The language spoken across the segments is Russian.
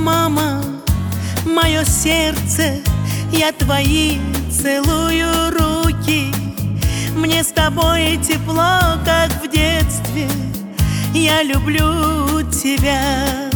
Мама, мое сердце, я твои целую руки. Мне с тобой тепло, как в детстве, я люблю тебя.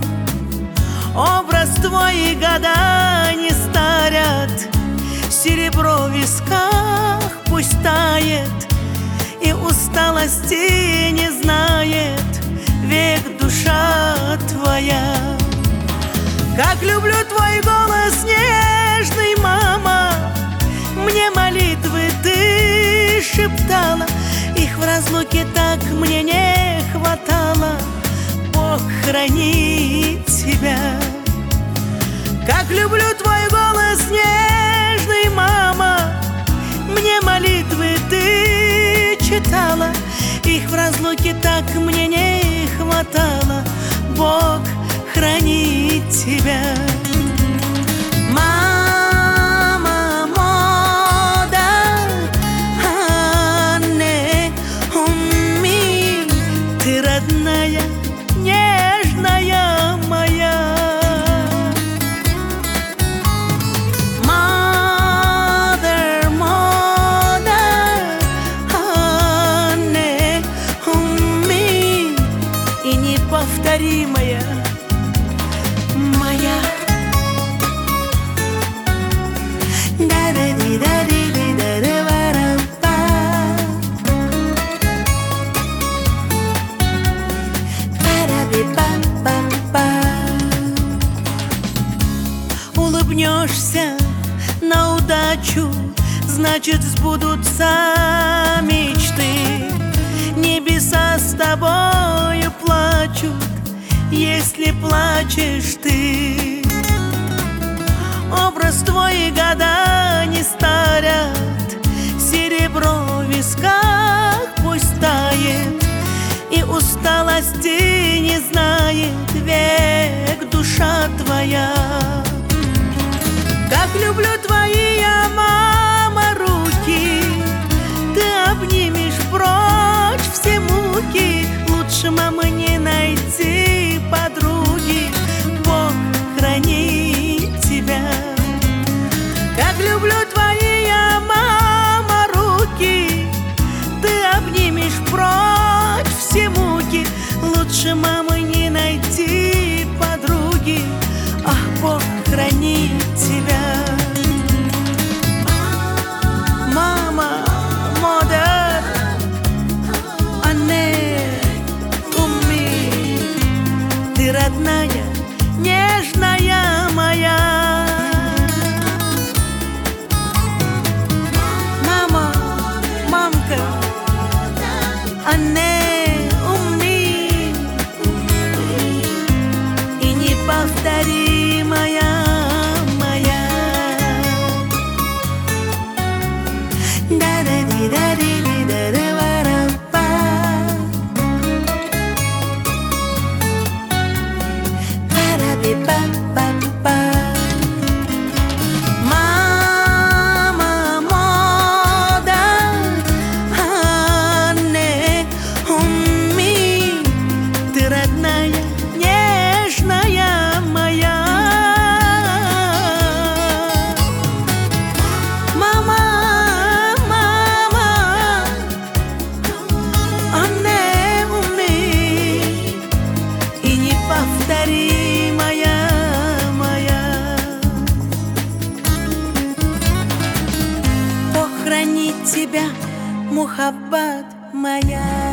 Образ твой и года не старят, серебро в висках пусть тает, и усталости не знает век душа твоя. Как люблю твой голос нежный, мама, мне молитвы ты шептала, их в разлуке так мне не хватало. Бог хранит тебя. Как люблю твой голос нежный, мама, мне молитвы ты читала, их в разлуке так мне не хватало. Бог хранит тебя. Мама мода, Анне умми, ты родная, нежная моя. Mother мода, Анне умми, и неповторимая моя. Улыбнешься на удачу, значит сбудутся мечты. Небеса с тобою плачут, если плачешь ты. Образ твой и года не старят, серебро в висках пусть тает, и усталости не знает век душа твоя. Как люблю твои, я, мама, руки, ты обнимешь прочь все муки. Лучше мамы не найти подруги, Бог хранит тебя. Как люблю твои, я, мама, руки, ты обнимешь прочь все муки. Лучше мамы не найти подруги, ах, Бог хранит тебя. Мама мода, Анне умми, ты родная, нежная моя. Мама, мамка, Анне умми, и неповторимая моя. Мама мода, Анне умми, ты родная, нежная моя. Мама, мама, Анне умми, и неповторимая моя. Бог хранит тебя, мухаббат моя.